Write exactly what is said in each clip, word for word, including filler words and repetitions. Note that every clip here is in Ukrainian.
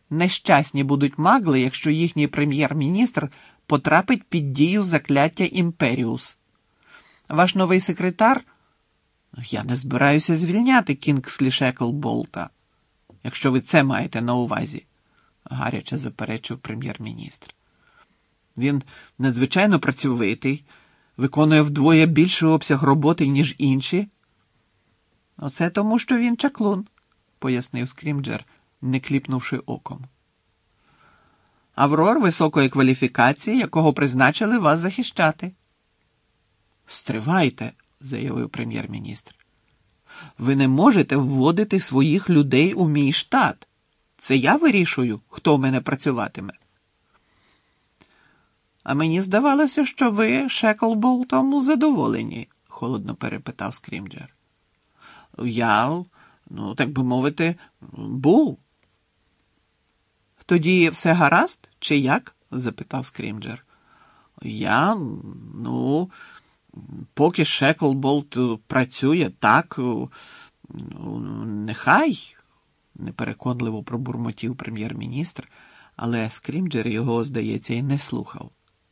нещасні будуть магли, якщо їхній прем'єр-міністр потрапить під дію закляття Імперіус. Ваш новий секретар? Я не збираюся звільняти Кінгслі Шеклболта, якщо ви це маєте на увазі, гаряче заперечив прем'єр-міністр. Він надзвичайно працьовитий, виконує вдвоє більший обсяг роботи, ніж інші. Оце тому, що він чаклун, пояснив Скрімджер, не кліпнувши оком. Аврор високої кваліфікації, якого призначили вас захищати. Стривайте, заявив прем'єр-міністр. Ви не можете вводити своїх людей у мій штат. Це я вирішую, хто в мене працюватиме. А мені здавалося, що ви Шеклболтом задоволені, холодно перепитав Скрімджер. Я, ну, так би мовити, був. Тоді все гаразд, чи як? Запитав Скрімджер. Я, ну, поки Шеклболт працює так, ну, нехай, непереконливо пробурмотів прем'єр-міністр, але Скрімджер його, здається, і не слухав.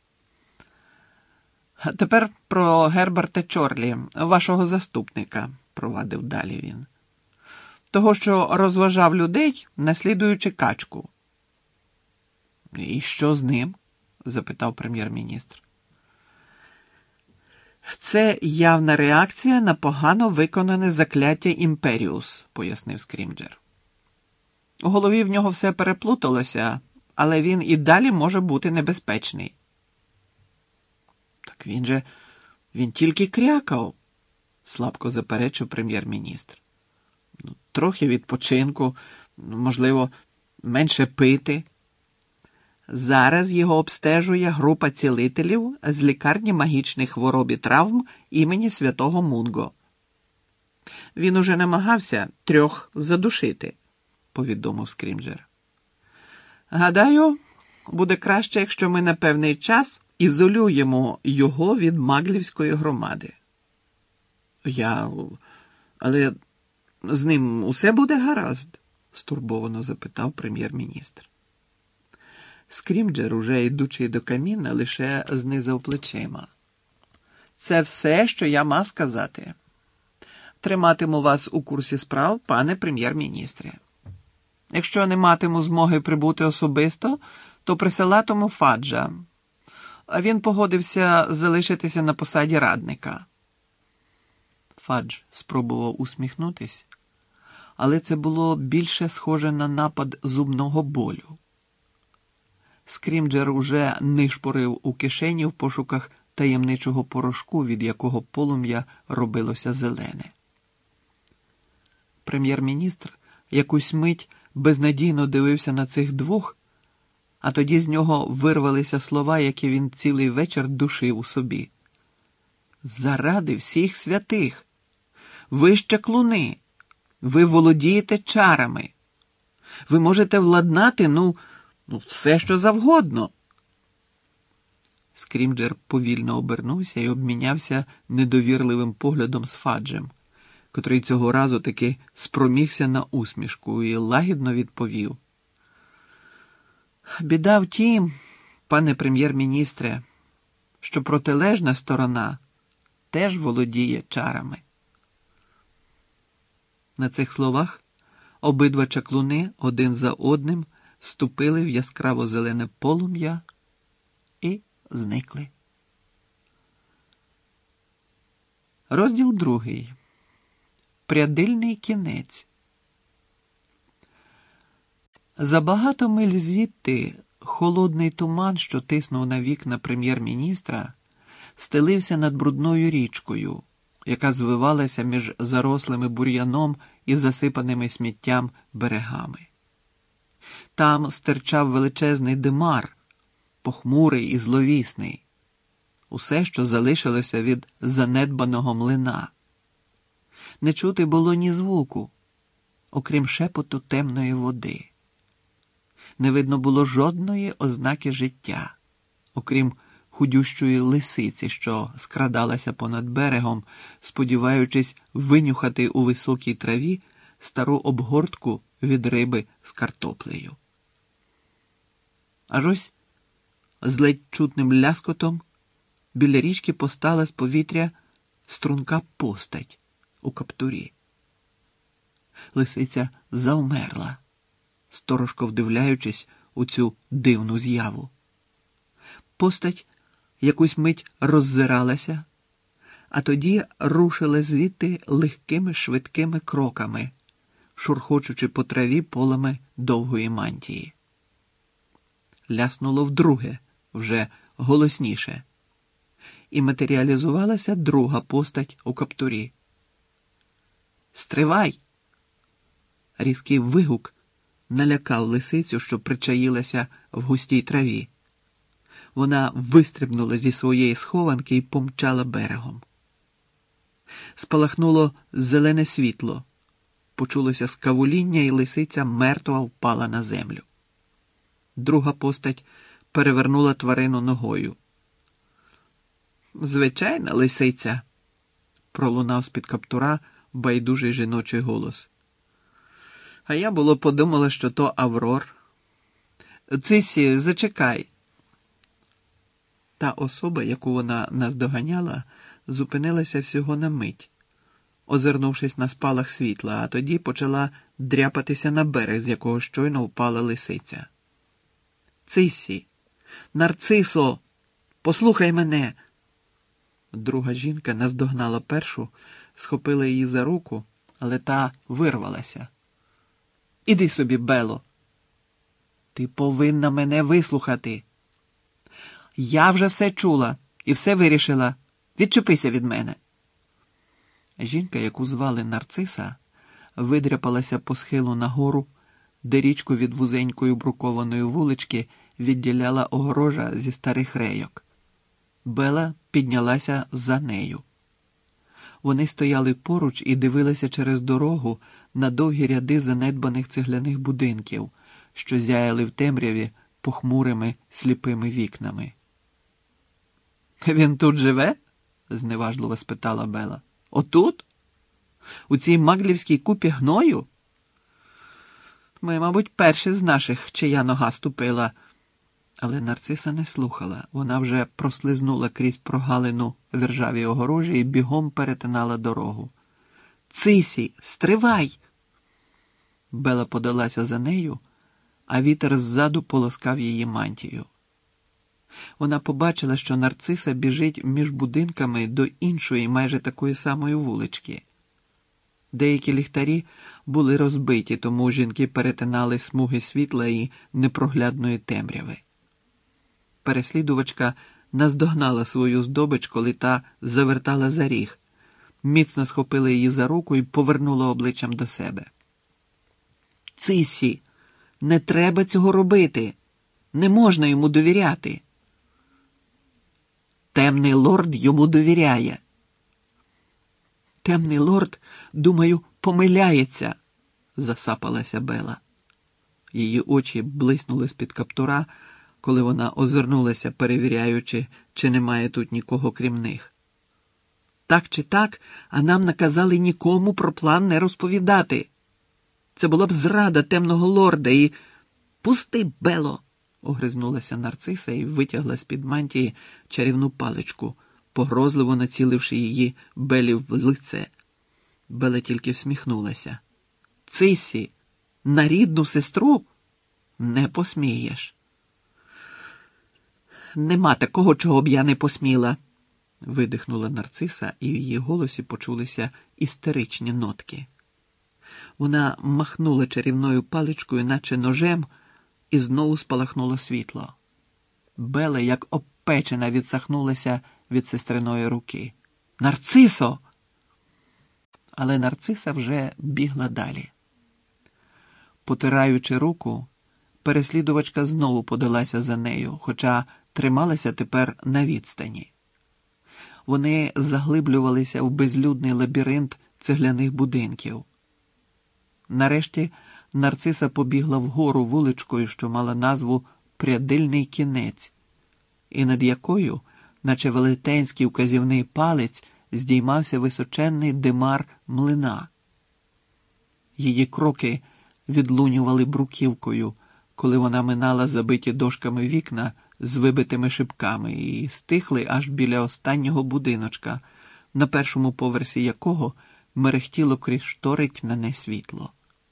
А тепер про Герберта Чорлі, вашого заступника, провадив далі він. Того, що розважав людей, наслідуючи качку. І що з ним? Запитав прем'єр-міністр. Це явна реакція на погано виконане закляття Імперіус, пояснив Скрімджер. У голові в нього все переплуталося, але він і далі може бути небезпечний. Так він же, він тільки крякав, слабко заперечив прем'єр-міністр. Ну, трохи відпочинку, можливо, менше пити. Зараз його обстежує група цілителів з лікарні магічних хвороб і травм імені святого Мунго. Він уже намагався трьох задушити, повідомив Скрімджер. Гадаю, буде краще, якщо ми на певний час ізолюємо його від маглівської громади. Я... Але з ним усе буде гаразд? Стурбовано запитав прем'єр-міністр. Скрімджер, уже йдучи до каміна, лише знизав плечима. Це все, що я мав сказати. Триматиму вас у курсі справ, пане прем'єр-міністре. Якщо не матиму змоги прибути особисто, то присилатиму Фаджа. А він погодився залишитися на посаді радника. Фадж спробував усміхнутись, але це було більше схоже на напад зубного болю. Скрімджер уже нишпорив у кишені в пошуках таємничого порошку, від якого полум'я робилося зелене. Прем'єр-міністр якусь мить безнадійно дивився на цих двох, а тоді з нього вирвалися слова, які він цілий вечір душив у собі. «Заради всіх святих! Ви ж чаклуни! Ви володієте чарами! Ви можете владнати, ну, ну все, що завгодно!» Скрімджер повільно обернувся і обмінявся недовірливим поглядом з Фаджем, котрий цього разу таки спромігся на усмішку і лагідно відповів. «Біда в тім, пане прем'єр-міністре, що протилежна сторона теж володіє чарами». На цих словах обидва чаклуни один за одним ступили в яскраво-зелене полум'я і зникли. Розділ другий. Прядильний кінець. За багато миль звідти холодний туман, що тиснув на вікна прем'єр-міністра, стелився над брудною річкою, яка звивалася між зарослими бур'яном і засипаними сміттям берегами. Там стирчав величезний димар, похмурий і зловісний, усе, що залишилося від занедбаного млина. Не чути було ні звуку, окрім шепоту темної води. Не видно було жодної ознаки життя, окрім худющої лисиці, що скрадалася понад берегом, сподіваючись винюхати у високій траві стару обгортку від риби з картоплею. Аж ось з ледь чутним ляскотом біля річки постала з повітря струнка постать у каптурі. Лисиця завмерла, сторожко вдивляючись у цю дивну з'яву. Постать якусь мить роззиралася, а тоді рушила звідти легкими швидкими кроками, шурхочучи по траві полами довгої мантії. Ляснуло вдруге, вже голосніше, і матеріалізувалася друга постать у каптурі. «Стривай!» Різкий вигук налякав лисицю, що причаїлася в густій траві. Вона вистрибнула зі своєї схованки і помчала берегом. Спалахнуло зелене світло, почулося скавуління, і лисиця мертва впала на землю. Друга постать перевернула тварину ногою. «Звичайна лисиця», – пролунав з-під каптура байдужий жіночий голос. «А я було подумала, що то Аврор. Цисі, зачекай». Та особа, яку вона наздоганяла, зупинилася всього на мить, озирнувшись на спалах світла, а тоді почала дряпатися на берег, з якого щойно впала лисиця. «Цисі! Нарцисо! Послухай мене!» Друга жінка наздогнала першу, схопила її за руку, але та вирвалася. «Іди собі, Бело! Ти повинна мене вислухати! Я вже все чула і все вирішила. Відчепися від мене!» Жінка, яку звали Нарциса, видряпалася по схилу нагору, де річку від вузенької брукованої вулички відділяла огорожа зі старих рейок. Бела піднялася за нею. Вони стояли поруч і дивилися через дорогу на довгі ряди занедбаних цегляних будинків, що зяяли в темряві похмурими сліпими вікнами. «Він тут живе?» – зневажливо спитала Бела. «Отут? У цій маглівській купі гною? Ми, мабуть, перші з наших, чия нога ступила». Але Нарциса не слухала. Вона вже прослизнула крізь прогалину в іржавій огорожі і бігом перетинала дорогу. «Цисі, стривай!» Бела подалася за нею, а вітер ззаду полоскав її мантію. Вона побачила, що Нарциса біжить між будинками до іншої, майже такої самої вулички. Деякі ліхтарі були розбиті, тому жінки перетинали смуги світла і непроглядної темряви. Переслідувачка наздогнала свою здобич, коли та завертала за ріг, міцно схопила її за руку і повернула обличчям до себе. «Цисі, не треба цього робити! Не можна йому довіряти!» «Темний лорд йому довіряє!» «Темний лорд, думаю, помиляється!» – засапалася Бела. Її очі блиснули з-під каптура, коли вона озирнулася, перевіряючи, чи немає тут нікого крім них. «Так чи так, а нам наказали нікому про план не розповідати. Це була б зрада темного лорда і...» «Пусти, Бело!» – огризнулася Нарциса і витягла з-під мантії чарівну паличку, погрозливо націливши її Белі в лице. Бела тільки всміхнулася. «Цисі, на рідну сестру не посмієш!» «Нема такого, чого б я не посміла!» – видихнула Нарциса, і в її голосі почулися істеричні нотки. Вона махнула чарівною паличкою, наче ножем, і знову спалахнуло світло. Бела, як обпечена, відсахнулася від сестриної руки. «Нарцисо!» Але Нарциса вже бігла далі. Потираючи руку, переслідувачка знову подалася за нею, хоча трималася тепер на відстані. Вони заглиблювалися в безлюдний лабіринт цегляних будинків. Нарешті Нарциса побігла вгору вуличкою, що мала назву «Прядильний кінець», і над якою, наче велетенський вказівний палець, здіймався височенний димар млина. Її кроки відлунювали бруківкою, коли вона минала забиті дошками вікна з вибитими шибками, і стихли аж біля останнього будиночка, на першому поверсі якого мерехтіло крізь штори тьмяне світло.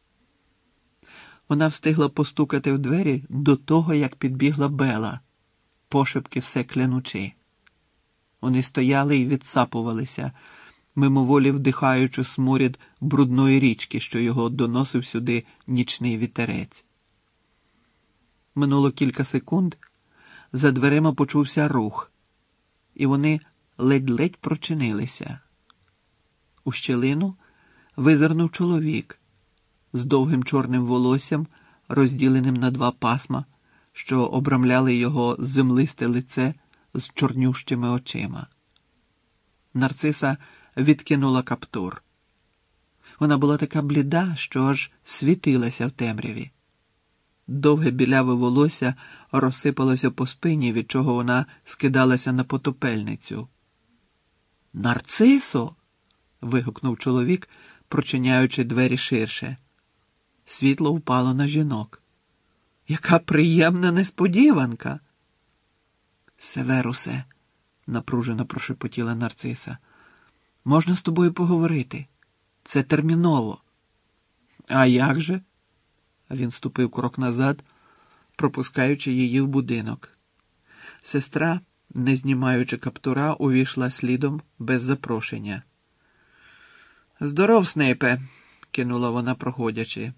Вона встигла постукати в двері до того, як підбігла Бела, пошепки все клянучи. Вони стояли і відсапувалися, мимоволі вдихаючи сморід брудної річки, що його доносив сюди нічний вітерець. Минуло кілька секунд, за дверима почувся рух, і вони ледь-ледь прочинилися. У щілину визирнув чоловік з довгим чорним волоссям, розділеним на два пасма, що обрамляли його землисте лице з чорнющими очима. Нарциса відкинула каптур. Вона була така бліда, що аж світилася в темряві. Довге біляве волосся розсипалося по спині, від чого вона скидалася на потопельницю. «Нарцисо!» – вигукнув чоловік, прочиняючи двері ширше. Світло впало на жінок. «Яка приємна несподіванка!» «Северусе!» – напружено прошепотіла Нарциса. «Можна з тобою поговорити? Це терміново!» «А як же?» Він ступив крок назад, пропускаючи її в будинок. Сестра, не знімаючи каптура, увійшла слідом без запрошення. «Здоров, Снейпе!» – кинула вона, проходячи.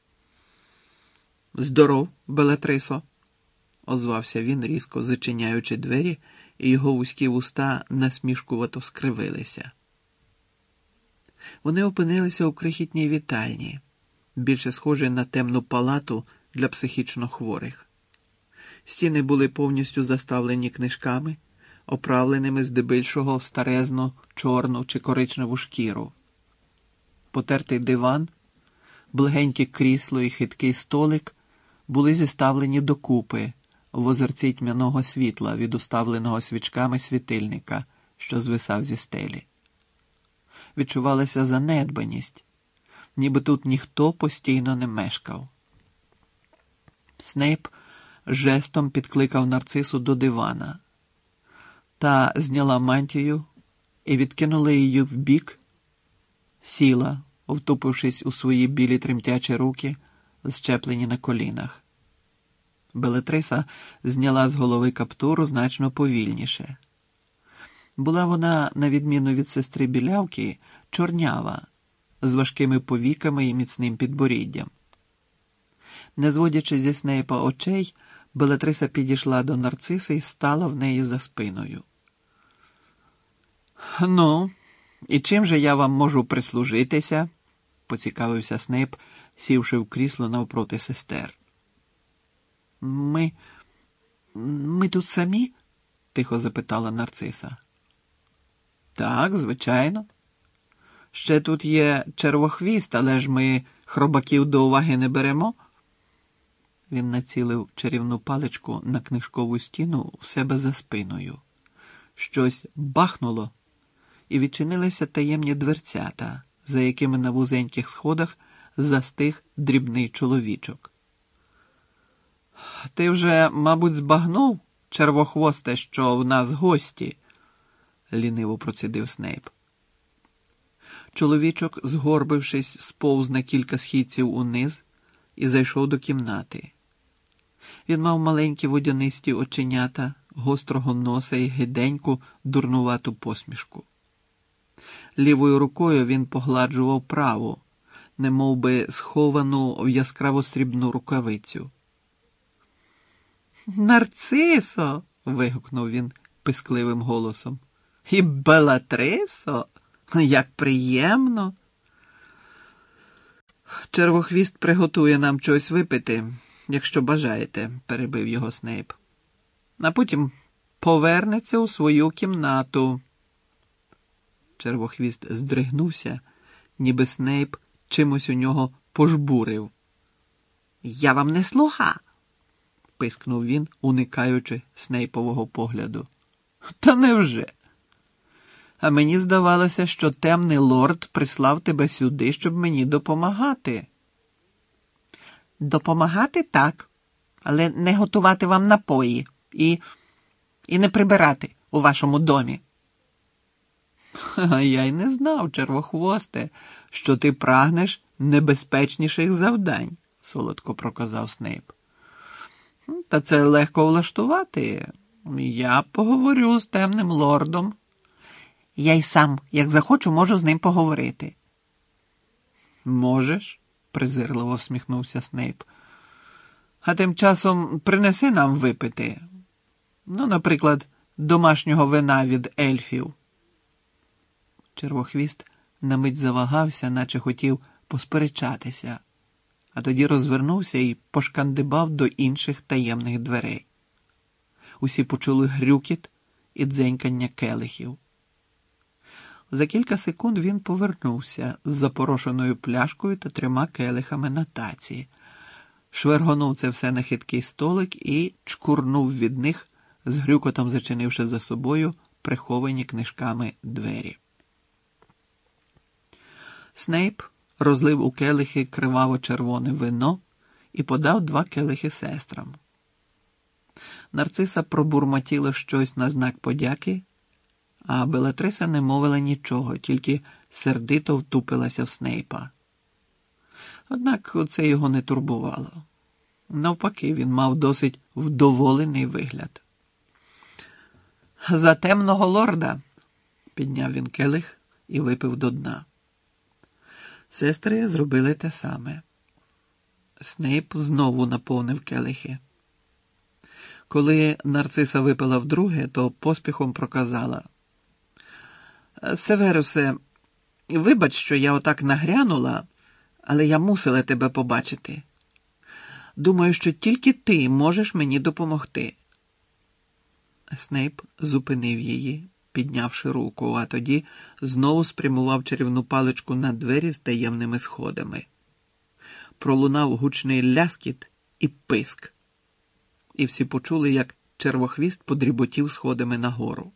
«Здоров, Белатрисо!» – озвався він, різко зачиняючи двері, і його вузькі вуста насмішкувато скривилися. Вони опинилися у крихітній вітальні, більше схожій на темну палату для психічно хворих. Стіни були повністю заставлені книжками, оправленими здебільшого в старезну, чорну чи коричневу шкіру. Потертий диван, благеньке крісло і хиткий столик були зіставлені докупи в озерці тьмяного світла від уставленого свічками світильника, що звисав зі стелі. Відчувалася занедбаність, ніби тут ніхто постійно не мешкав. Снейп жестом підкликав Нарцису до дивана. Та зняла мантію і відкинула її вбік, сіла, втупившись у свої білі тремтячі руки, зчеплені на колінах. Белатриса зняла з голови каптуру значно повільніше. Була вона, на відміну від сестри білявки, чорнява, з важкими повіками і міцним підборіддям. Не зводячи зі Снейпа очей, Белатриса підійшла до Нарциси і стала в неї за спиною. «Ну, і чим же я вам можу прислужитися?» – поцікавився Снейп, сівши в крісло навпроти сестер. «Ми... ми тут самі?» – тихо запитала Нарциса. «Так, звичайно. Ще тут є червохвіст, але ж ми хробаків до уваги не беремо». Він націлив чарівну паличку на книжкову стіну в себе за спиною. Щось бахнуло, і відчинилися таємні дверцята, за якими на вузеньких сходах застиг дрібний чоловічок. «Ти вже, мабуть, збагнув, червохвосте, що в нас гості?» – ліниво процідив Снейп. Чоловічок, згорбившись, сповз на кілька східців униз і зайшов до кімнати. Він мав маленькі водянисті оченята, гострого носа і гиденьку, дурнувату посмішку. Лівою рукою він погладжував праву, немов би сховану в яскраво-срібну рукавицю. «Нарцисо!» – вигукнув він пискливим голосом. «І Белатрисо! Як приємно!» «Червохвіст приготує нам щось випити, якщо бажаєте», – перебив його Снейп. «А потім повернеться у свою кімнату». Червохвіст здригнувся, ніби Снейп чимось у нього пожбурив. «Я вам не слуга!» – пискнув він, уникаючи Снейпового погляду. «Та невже? А мені здавалося, що темний лорд прислав тебе сюди, щоб мені допомагати». «Допомагати так, але не готувати вам напої і, і не прибирати у вашому домі. Я й не знав, червохвосте, що ти прагнеш небезпечніших завдань, солодко проказав Снейп. Та це легко влаштувати. Я поговорю з темним лордом. Я й сам, як захочу, можу з ним поговорити. Можеш, презирливо всміхнувся Снейп. А тим часом принеси нам випити. Ну, наприклад, домашнього вина від ельфів. Червохвіст на мить завагався, наче хотів посперечатися, а тоді розвернувся і пошкандибав до інших таємних дверей. Усі почули грюкіт і дзенькання келихів. За кілька секунд він повернувся з запорошеною пляшкою та трьома келихами на таці, швергонув це все на хиткий столик і чкурнув від них, з грюкотом зачинивши за собою приховані книжками двері. Снейп розлив у келихи криваво-червоне вино і подав два келихи сестрам. Нарциса пробурмотіла щось на знак подяки, а Белатриса не мовила нічого, тільки сердито втупилася в Снейпа. Однак це його не турбувало. Навпаки, він мав досить вдоволений вигляд. «За темного лорда!» – підняв він келих і випив до дна. Сестри зробили те саме. Снейп знову наповнив келихи. Коли Нарциса випила вдруге, то поспіхом проказала: «Северусе, вибач, що я отак нагрянула, але я мусила тебе побачити. Думаю, що тільки ти можеш мені допомогти». Снейп зупинив її, піднявши руку, а тоді знову спрямував чарівну паличку на двері з таємними сходами. Пролунав гучний ляскіт і писк. І всі почули, як червохвіст подріботів сходами нагору.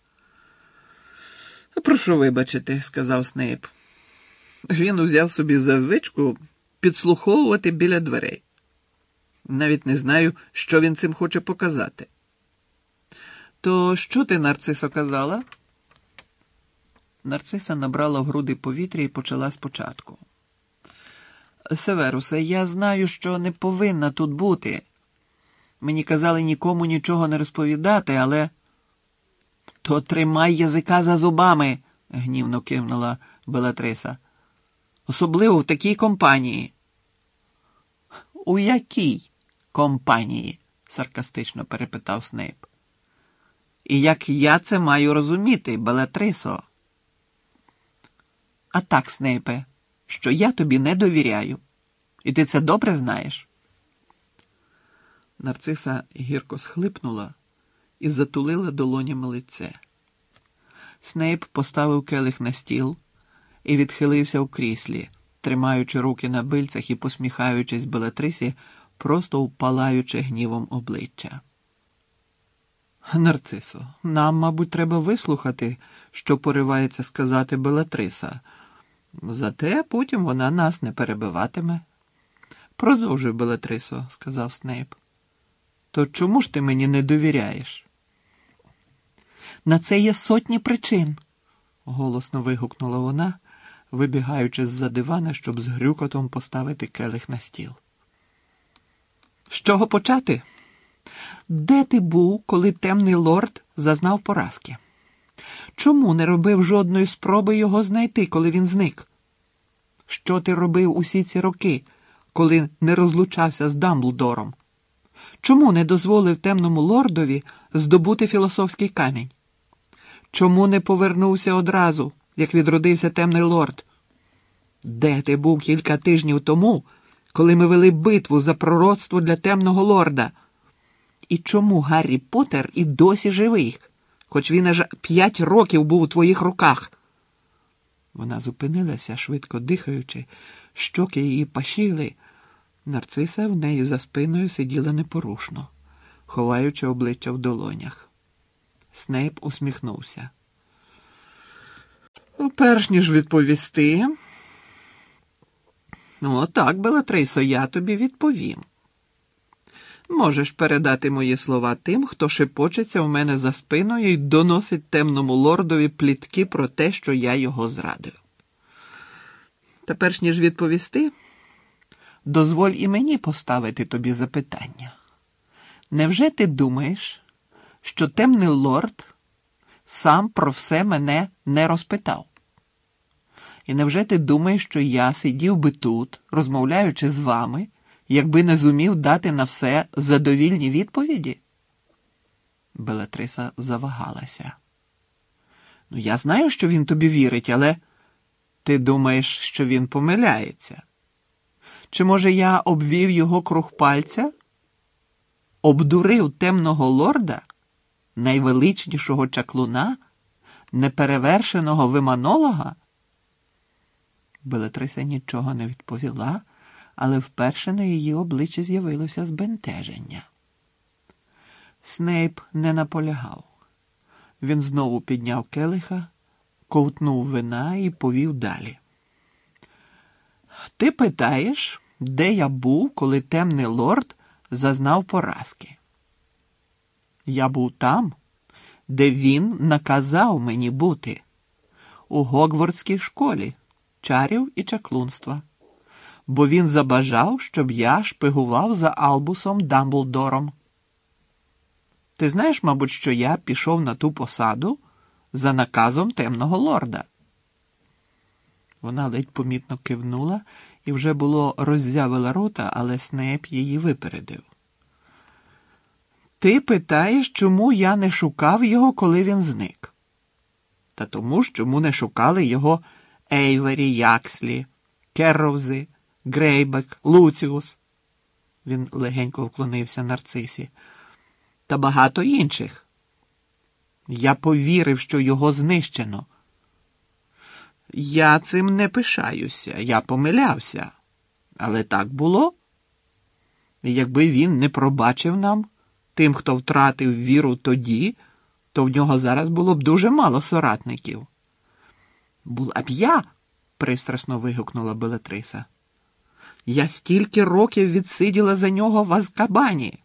«Прошу вибачити», – сказав Снейп. Він узяв собі за звичку підслуховувати біля дверей. Навіть не знаю, що він цим хоче показати. «То що ти, Нарцисо, казала?» Нарциса набрала в груди повітря і почала спочатку. «Северусе, я знаю, що не повинна тут бути. Мені казали нікому нічого не розповідати, але...» «То тримай язика за зубами», – гнівно кивнула Белатриса. «Особливо в такій компанії». «У якій компанії?» – саркастично перепитав Снейп. «І як я це маю розуміти, Белатрисо?» «А так, Снейпе, що я тобі не довіряю. І ти це добре знаєш?» Нарциса гірко схлипнула і затулила долонями лице. Снейп поставив келих на стіл і відхилився в кріслі, тримаючи руки на бильцях і посміхаючись Белатрисі, просто впалаючи гнівом обличчя. «Нарцисо, нам, мабуть, треба вислухати, що поривається сказати Белатриса. Зате потім вона нас не перебиватиме». «Продовжуй, Белатрисо», – сказав Снейп. «То чому ж ти мені не довіряєш?» «На це є сотні причин», – голосно вигукнула вона, вибігаючи з-за дивана, щоб з грюкотом поставити келих на стіл. «З чого почати? Де ти був, коли темний лорд зазнав поразки? Чому не робив жодної спроби його знайти, коли він зник? Що ти робив усі ці роки, коли не розлучався з Дамблдором? Чому не дозволив темному лордові здобути філософський камінь? Чому не повернувся одразу, як відродився темний лорд? Де ти був кілька тижнів тому, коли ми вели битву за пророцтво для темного лорда? І чому Гаррі Поттер і досі живий, хоч він аж п'ять років був у твоїх руках?» Вона зупинилася, швидко дихаючи, щоки її пашіли. Нарциса в неї за спиною сиділа непорушно, ховаючи обличчя в долонях. Снейп усміхнувся. «Перш ніж відповісти...» «О, так, Белатрисо, я тобі відповім. Можеш передати мої слова тим, хто шепочеться у мене за спиною і доносить темному лордові плітки про те, що я його зрадив. Та перш ніж відповісти, дозволь і мені поставити тобі запитання. Невже ти думаєш, що темний лорд сам про все мене не розпитав? І невже ти думаєш, що я сидів би тут, розмовляючи з вами, якби не зумів дати на все задовільні відповіді? Белатриса завагалася. Ну, я знаю, що він тобі вірить, але ти думаєш, що він помиляється? Чи, може, я обвів його круг пальця? Обдурив темного лорда, найвеличнішого чаклуна, неперевершеного виманолога? Белатриса нічого не відповіла, але вперше на її обличчі з'явилося збентеження. Снейп не наполягав. Він знову підняв келиха, ковтнув вина і повів далі. Ти питаєш, де я був, коли темний лорд зазнав поразки? Я був там, де він наказав мені бути, у Гогвартській школі чарів і чаклунства, бо він забажав, щоб я шпигував за Албусом Дамблдором. Ти знаєш, мабуть, що я пішов на ту посаду за наказом темного лорда? Вона ледь помітно кивнула і вже було роззявила рота, але Снейп її випередив. Ти питаєш, чому я не шукав його, коли він зник? Та тому ж, чому не шукали його Ейвері, Якслі, Керровзи, Грейбек, Луціус. Він легенько вклонився Нарцисі. Та багато інших. Я повірив, що його знищено. Я цим не пишаюся, я помилявся. Але так було. І якби він не пробачив нам, тим, хто втратив віру тоді, то в нього зараз було б дуже мало соратників. Була б я, пристрасно вигукнула Белатриса. Я стільки років відсиділа за нього в Азкабані.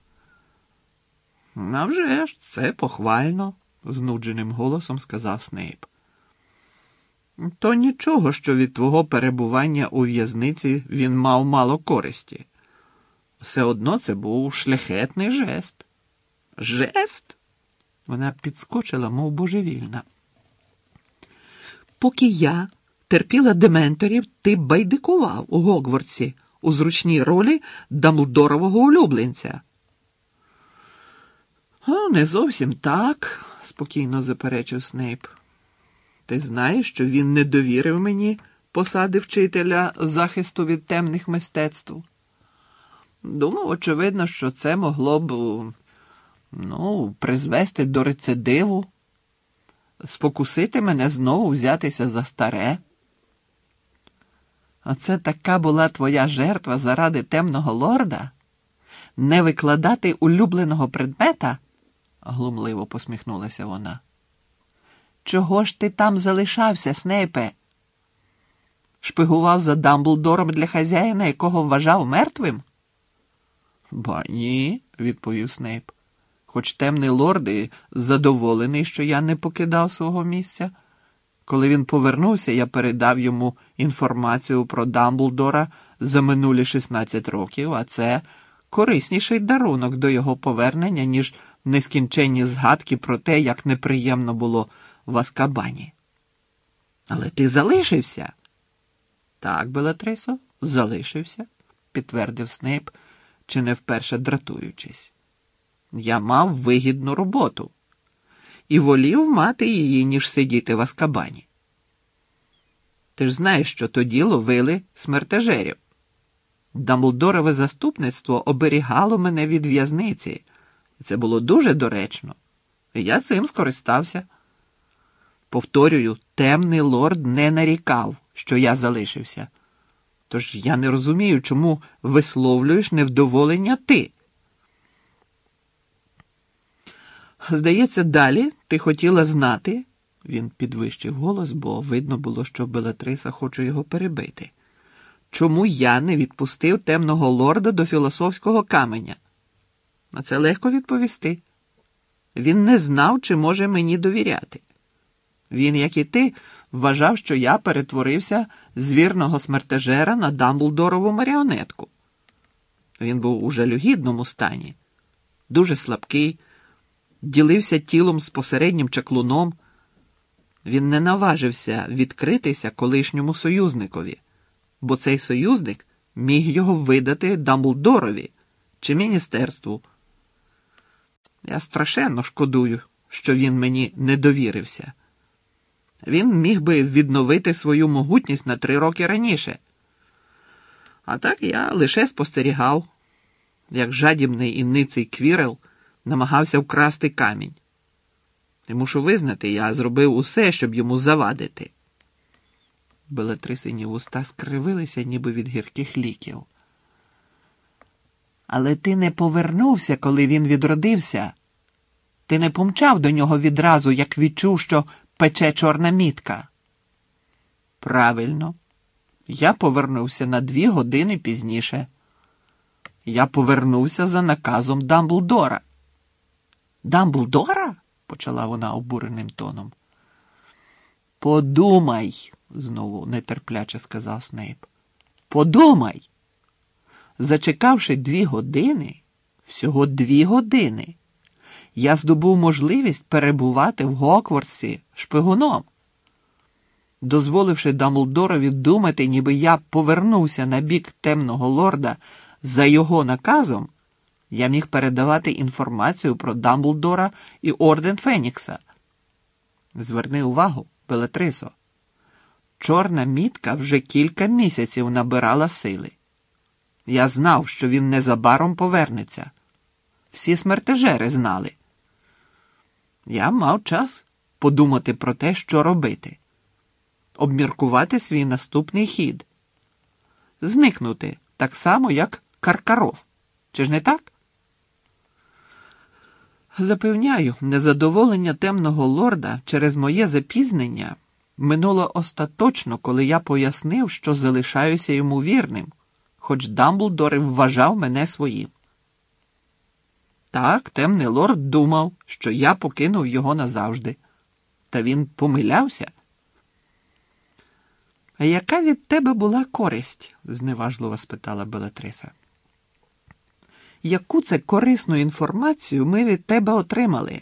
А вже ж, це похвально, знудженим голосом сказав Снейп. То нічого, що від твого перебування у в'язниці він мав мало користі. Все одно це був шляхетний жест. Жест? Вона підскочила, мов божевільна. Поки я терпіла дементорів, ти байдикував у Гогвартсі у зручній ролі Дамблдорового улюбленця. «А, не зовсім так», – спокійно заперечив Снейп. «Ти знаєш, що він не довірив мені посади вчителя захисту від темних мистецтв? Думав, очевидно, що це могло б, ну, призвести до рецидиву, спокусити мене знову взятися за старе. Оце така була твоя жертва заради темного лорда? Не викладати улюбленого предмета?» – глумливо посміхнулася вона. «Чого ж ти там залишався, Снейпе? Шпигував за Дамблдором для хазяїна, якого вважав мертвим?» «Ба ні», – відповів Снейп. «Хоч темний лорд і задоволений, що я не покидав свого місця. Коли він повернувся, я передав йому інформацію про Дамблдора за минулі шістнадцять років, а це корисніший дарунок до його повернення, ніж нескінченні згадки про те, як неприємно було в Азкабані. Але ти залишився?» «Так, Белатрисо, залишився», – підтвердив Снейп, чи не вперше дратуючись. «Я мав вигідну роботу і волів мати її, ніж сидіти в Азкабані. Ти ж знаєш, що тоді ловили смертежерів. Дамблдорове заступництво оберігало мене від в'язниці. Це було дуже доречно. І я цим скористався. Повторюю, темний лорд не нарікав, що я залишився. Тож я не розумію, чому висловлюєш невдоволення ти. Здається, далі ти хотіла знати, він підвищив голос, бо видно було, що Белатриса хоче його перебити, чому я не відпустив темного лорда до філософського каменя. На це легко відповісти. Він не знав, чи може мені довіряти. Він, як і ти, вважав, що я перетворився з вірного смертежера на Дамблдорову маріонетку. Він був у жалюгідному стані, дуже слабкий, ділився тілом з посереднім чаклуном. Він не наважився відкритися колишньому союзникові, бо цей союзник міг його видати Дамблдорові чи міністерству. Я страшенно шкодую, що він мені не довірився. Він міг би відновити свою могутність на три роки раніше. А так я лише спостерігав, як жадібний і ниций Квірел намагався вкрасти камінь. І мушу визнати, я зробив усе, щоб йому завадити. Белатрисині вуста скривилися, ніби від гірких ліків. Але ти не повернувся, коли він відродився. Ти не помчав до нього відразу, як відчув, що пече чорна мітка. Правильно. Я повернувся на дві години пізніше. Я повернувся за наказом Дамблдора. Дамблдора? Почала вона обуреним тоном. Подумай, знову нетерпляче сказав Снейп. Подумай. Зачекавши дві години, всього дві години, я здобув можливість перебувати в Гоквортсі шпигуном. Дозволивши Дамблдорові думати, ніби я повернувся на бік темного лорда за його наказом, я міг передавати інформацію про Дамблдора і Орден Фенікса. Зверни увагу, Белатрисо. Чорна мітка вже кілька місяців набирала сили. Я знав, що він незабаром повернеться. Всі смертежери знали. Я мав час подумати про те, що робити. Обміркувати свій наступний хід. Зникнути так само, як Каркаров. Чи ж не так? Запевняю, незадоволення темного лорда через моє запізнення минуло остаточно, коли я пояснив, що залишаюся йому вірним, хоч Дамблдор і вважав мене своїм. Так, темний лорд думав, що я покинув його назавжди. Та він помилявся. «А яка від тебе була користь?» – зневажливо спитала Белатриса. «Яку це корисну інформацію ми від тебе отримали?»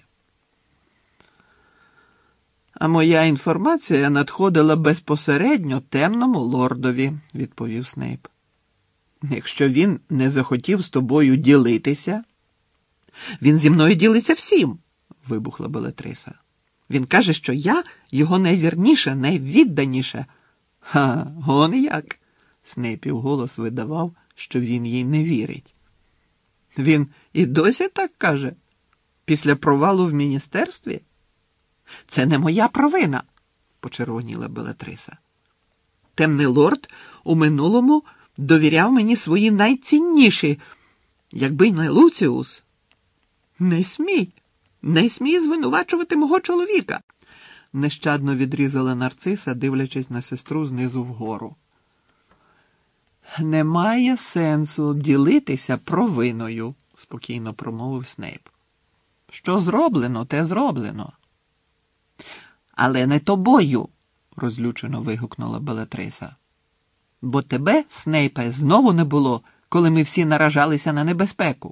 «А моя інформація надходила безпосередньо темному лордові», – відповів Снейп. «Якщо він не захотів з тобою ділитися...» «Він зі мною ділиться всім!» – вибухла Белатриса. «Він каже, що я його найвірніше, найвідданіше...» «Ха, он як!» – Снейпів голос видавав, що він їй не вірить. «Він і досі так каже? Після провалу в міністерстві?» «Це не моя провина!» – почервоніла Белатриса. «Темний лорд у минулому довіряв мені свої найцінніші, якби не Луціус...» «Не смій! Не смій звинувачувати мого чоловіка!» Нещадно відрізала Нарциса, дивлячись на сестру знизу вгору. «Немає сенсу ділитися провиною», – спокійно промовив Снейп. «Що зроблено, те зроблено». «Але не тобою», – розлючено вигукнула Белатриса. «Бо тебе, Снейпе, знову не було, коли ми всі наражалися на небезпеку.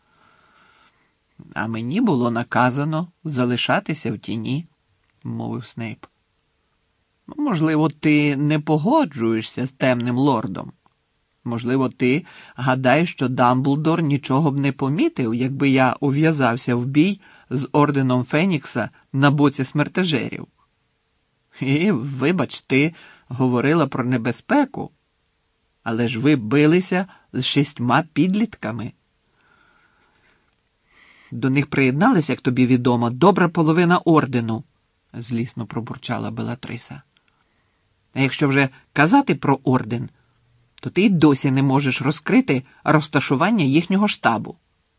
А мені було наказано залишатися в тіні», – мовив Снейп. «Можливо, ти не погоджуєшся з темним лордом. Можливо, ти гадаєш, що Дамблдор нічого б не помітив, якби я ув'язався в бій з Орденом Фенікса на боці смертежерів. І, вибач, ти говорила про небезпеку, але ж ви билися з шістьма підлітками. До них приєдналися, як тобі відомо, добра половина ордену», – злісно пробурчала Белатриса. «А якщо вже казати про орден, то ти й досі не можеш розкрити розташування їхнього штабу».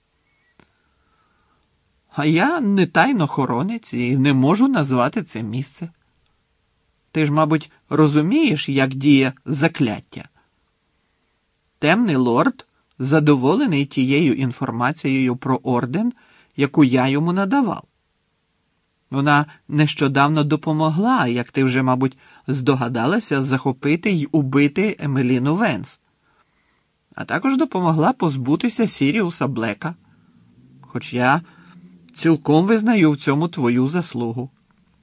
«А я не тайнохоронець і не можу назвати це місце. Ти ж, мабуть, розумієш, як діє закляття. Темний лорд задоволений тією інформацією про орден, яку я йому надавав. Вона нещодавно допомогла, як ти вже, мабуть, здогадалася, захопити й убити Емеліну Венс. А також допомогла позбутися Сіріуса Блека. Хоч я цілком визнаю в цьому твою заслугу.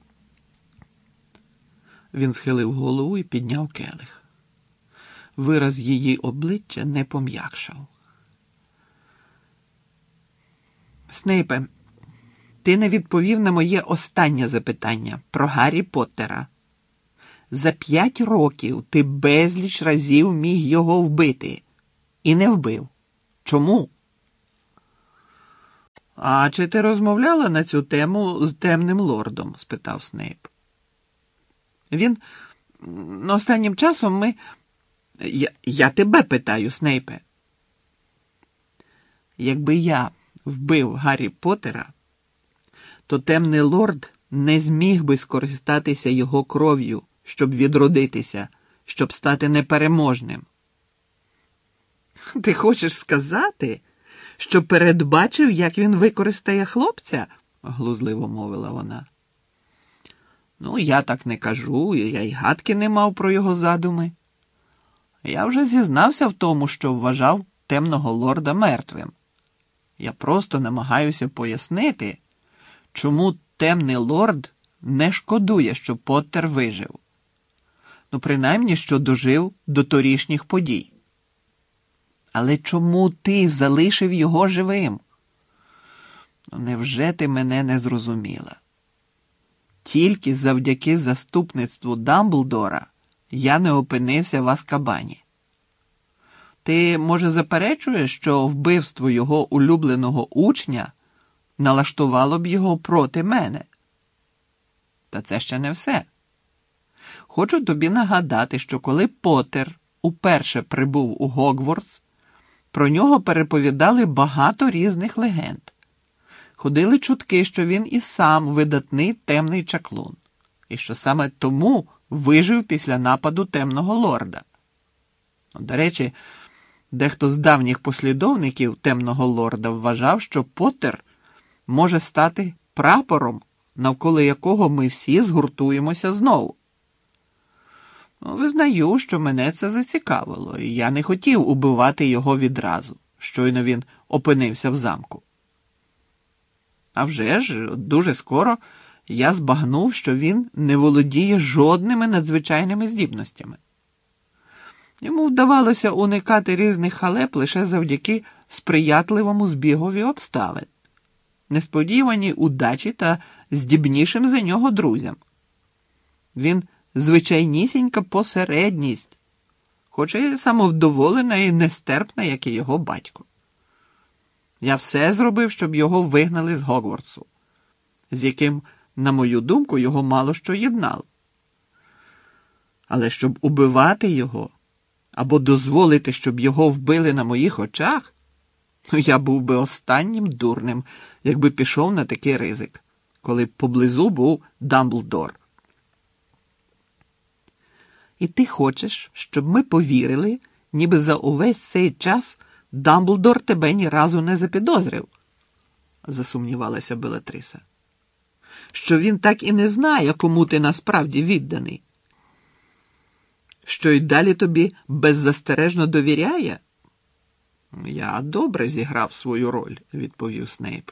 Він схилив голову і підняв келих. Вираз її обличчя не пом'якшав. Снейпе, ти не відповів на моє останнє запитання про Гаррі Поттера. За п'ять років ти безліч разів міг його вбити. І не вбив. Чому? А чи ти розмовляла на цю тему з темним лордом? Спитав Снейп. Він... Останнім часом ми... Я, я тебе питаю, Снейпе. Якби я вбив Гаррі Поттера, то темний лорд не зміг би скористатися його кров'ю, щоб відродитися, щоб стати непереможним. Ти хочеш сказати, що передбачив, як він використає хлопця? Глузливо мовила вона. Ну, я так не кажу, я й гадки не мав про його задуми. Я вже зізнався в тому, що вважав темного лорда мертвим. Я просто намагаюся пояснити, чому темний лорд не шкодує, що Поттер вижив. Ну, принаймні, що дожив до торішніх подій. Але чому ти залишив його живим? Ну, невже ти мене не зрозуміла? Тільки завдяки заступництву Дамблдора я не опинився в Азкабані. Ти, може, заперечуєш, що вбивство його улюбленого учня налаштувало б його проти мене? Та це ще не все. Хочу тобі нагадати, що коли Поттер уперше прибув у Гогвартс, про нього переповідали багато різних легенд. Ходили чутки, що він і сам видатний темний чаклун, і що саме тому вижив після нападу темного лорда. До речі, дехто з давніх послідовників темного лорда вважав, що Поттер може стати прапором, навколо якого ми всі згуртуємося знову. Визнаю, що мене це зацікавило, і я не хотів убивати його відразу, щойно він опинився в замку. А вже ж, дуже скоро я збагнув, що він не володіє жодними надзвичайними здібностями. Йому вдавалося уникати різних халеп лише завдяки сприятливому збігові обставин, несподіваній удачі та здібнішим за нього друзям. Він звичайнісінька посередність, хоча й самовдоволена і нестерпна, як і його батько. Я все зробив, щоб його вигнали з Гогвартсу, з яким, на мою думку, його мало що єднало. Але щоб убивати його, або дозволити, щоб його вбили на моїх очах, я був би останнім дурнем, якби пішов на такий ризик, коли поблизу був Дамблдор. І ти хочеш, щоб ми повірили, ніби за увесь цей час Дамблдор тебе ні разу не запідозрив? Засумнівалася Белатриса. Що він так і не знає, кому ти насправді відданий? Що й далі тобі беззастережно довіряє? Я добре зіграв свою роль, відповів Снейп.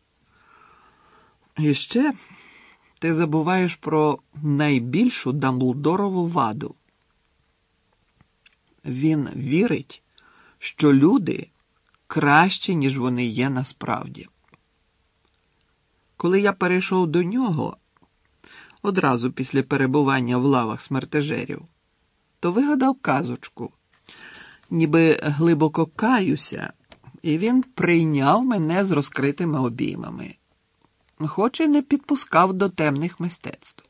І ще ти забуваєш про найбільшу Дамблдорову ваду. Він вірить, що люди кращі, ніж вони є насправді. Коли я перейшов до нього, одразу після перебування в лавах смертежерів, то вигадав казочку. Ніби глибоко каюся, і він прийняв мене з розкритими обіймами, хоч і не підпускав до темних мистецтв.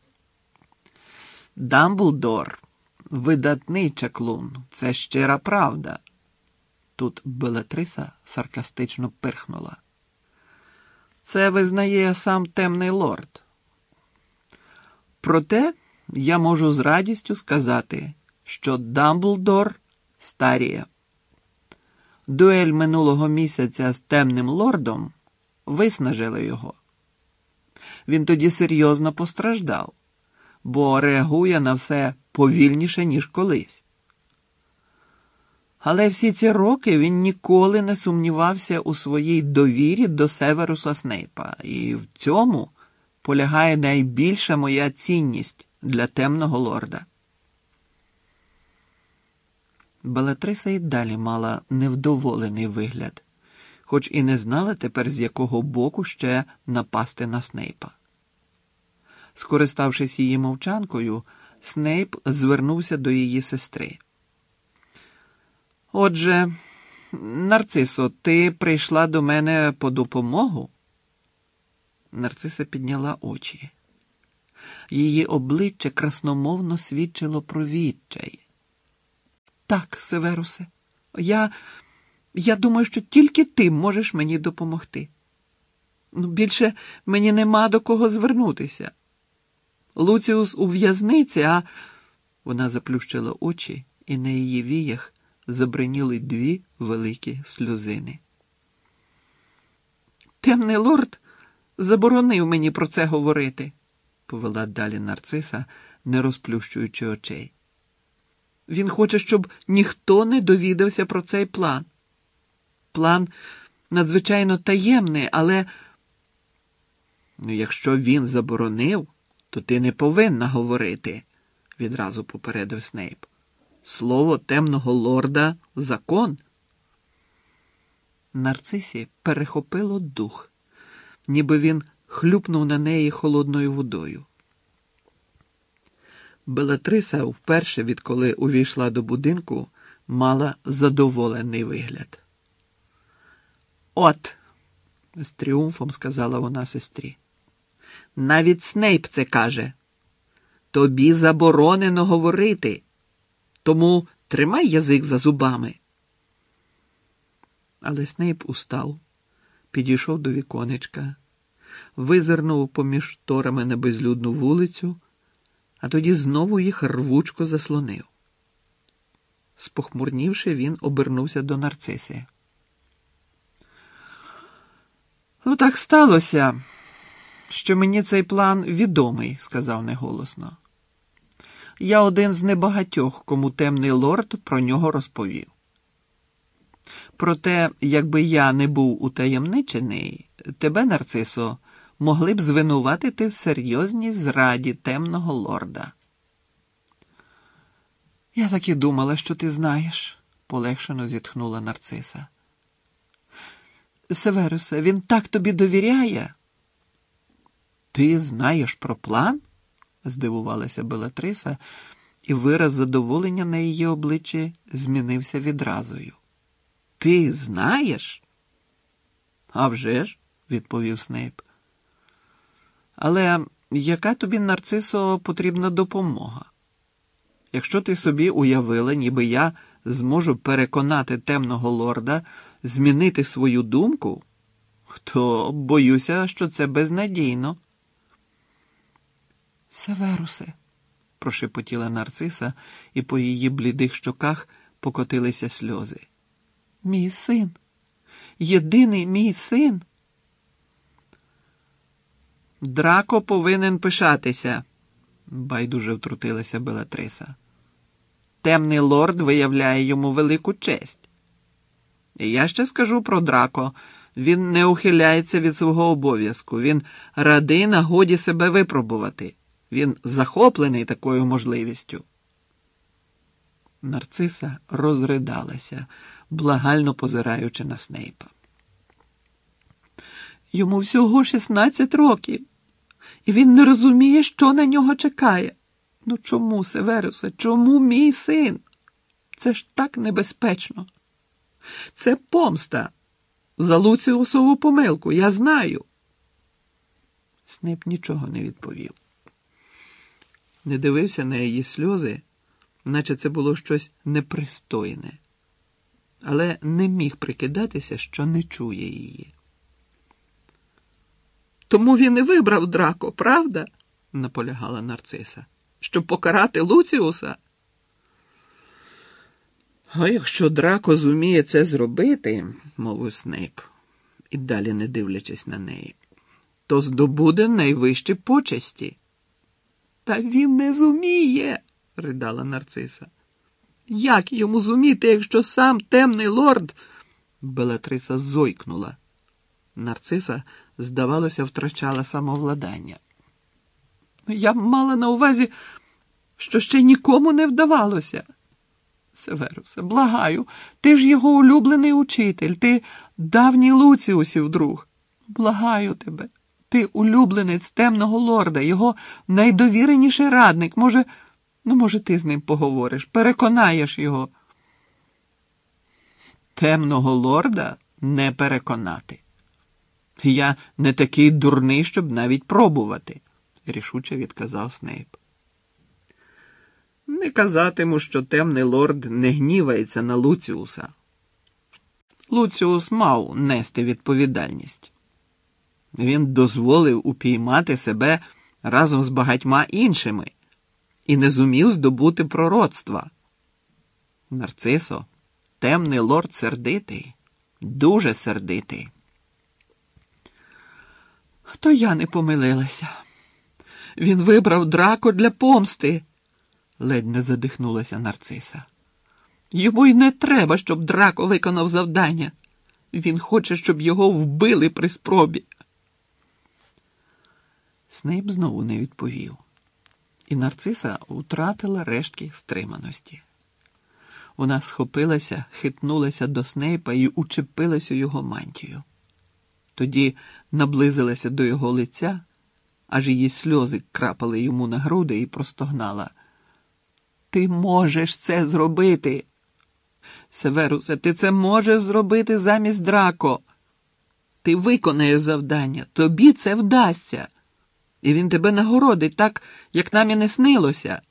Дамблдор – видатний чаклун, це щира правда. Тут Белатриса саркастично пирхнула. Це визнає сам темний лорд. Проте я можу з радістю сказати, що Дамблдор старіє. дуель минулого місяця з темним лордом виснажила його. Він тоді серйозно постраждав, бо реагує на все повільніше, ніж колись. Але всі ці роки він ніколи не сумнівався у своїй довірі до Северуса Снейпа, і в цьому полягає найбільша моя цінність для темного лорда. Белатриса й далі мала невдоволений вигляд, хоч і не знала тепер, з якого боку ще напасти на Снейпа. Скориставшись її мовчанкою, Снейп звернувся до її сестри. «Отже, Нарцисо, ти прийшла до мене по допомогу?» Нарциса підняла очі. Її обличчя красномовно свідчило про відчай. «Так, Северусе, я... я думаю, що тільки ти можеш мені допомогти. Ну, більше мені нема до кого звернутися. Луціус у в'язниці, а...» Вона заплющила очі, і на її віях забриніли дві великі сльозини. «Темний лорд заборонив мені про це говорити», — повела далі Нарциса, не розплющуючи очей. «Він хоче, щоб ніхто не довідався про цей план. План надзвичайно таємний, але...» «Ну, якщо він заборонив, то ти не повинна говорити», — відразу попередив Снейп. «Слово темного лорда – закон». Нарцисі перехопило дух, ніби він хлюпнув на неї холодною водою. Белатриса вперше, відколи увійшла до будинку, мала задоволений вигляд. «От», – з тріумфом сказала вона сестрі, – «навіть Снейп це каже. Тобі заборонено говорити. Тому тримай язик за зубами». Але Снейп устав, підійшов до віконечка, визирнув поміж шторами на безлюдну вулицю, а тоді знову їх рвучко заслонив. Спохмурнівши, він обернувся до Нарциси. «Ну, так сталося, що мені цей план відомий», – сказав неголосно. «Я один з небагатьох, кому темний лорд про нього розповів. Проте, якби я не був утаємничений, тебе, Нарцисо, могли б звинуватити в серйозній зраді темного лорда». «Я так і думала, що ти знаєш», – полегшено зітхнула Нарциса. «Северусе, він так тобі довіряє?» «Ти знаєш про план?» – здивувалася Белатриса, і вираз задоволення на її обличчі змінився відразою. «Ти знаєш?» «А вже ж», – відповів Снейп. «Але яка тобі, Нарцисо, потрібна допомога? Якщо ти собі уявила, ніби я зможу переконати темного лорда змінити свою думку, то боюся, що це безнадійно». «Северусе», – прошепотіла Нарциса, і по її блідих щоках покотилися сльози. «Мій син! Єдиний мій син!» «Драко повинен пишатися», – байдуже втрутилася Белатриса. «Темний лорд виявляє йому велику честь. І я ще скажу про Драко. Він не ухиляється від свого обов'язку. Він радий нагоді себе випробувати. Він захоплений такою можливістю». Нарциса розридалася, благально позираючи на Снейпа. «Йому всього шістнадцять років, і він не розуміє, що на нього чекає. Ну чому, Северусе, чому мій син? Це ж так небезпечно. Це помста за Луціусову помилку, я знаю». Снейп нічого не відповів. Не дивився на її сльози, наче це було щось непристойне, але не міг прикидатися, що не чує її. «Тому він і вибрав Драко, правда?» – наполягала Нарциса. «Щоб покарати Луціуса?» А якщо Драко зуміє це зробити, мовив Снейп, і далі не дивлячись на неї, то здобуде найвищі почесті. Та він не зуміє, ридала Нарциса. Як йому зуміти, якщо сам темний лорд? Белатриса зойкнула. Нарциса, здавалося, втрачала самовладання. Я мала на увазі, що ще нікому не вдавалося. Северусе, благаю, ти ж його улюблений учитель, ти давній Луціусів друг. Благаю тебе, ти улюбленець темного лорда, його найдовіреніший радник. Може, ну, може, ти з ним поговориш, переконаєш його. Темного лорда не переконати. Я не такий дурний, щоб навіть пробувати, рішуче відказав Снейп. Не казатиму, що темний лорд не гнівається на Луціуса. Луціус мав нести відповідальність. Він дозволив упіймати себе разом з багатьма іншими і не зумів здобути пророцтва. Нарцисо, темний лорд сердитий, дуже сердитий. То я не помилилася. Він вибрав Драко для помсти, ледь не задихнулася Нарциса. Йому й не треба, щоб Драко виконав завдання. Він хоче, щоб його вбили при спробі. Снейп знову не відповів. І Нарциса втратила рештки стриманості. Вона схопилася, хитнулася до Снейпа і учепилась у його мантію. Тоді наблизилася до його лиця, аж її сльози крапали йому на груди, і простогнала. Ти можеш це зробити. Северусе, ти це можеш зробити замість Драко. Ти виконаєш завдання, тобі це вдасться. І він тебе нагородить так, як нам і не снилося.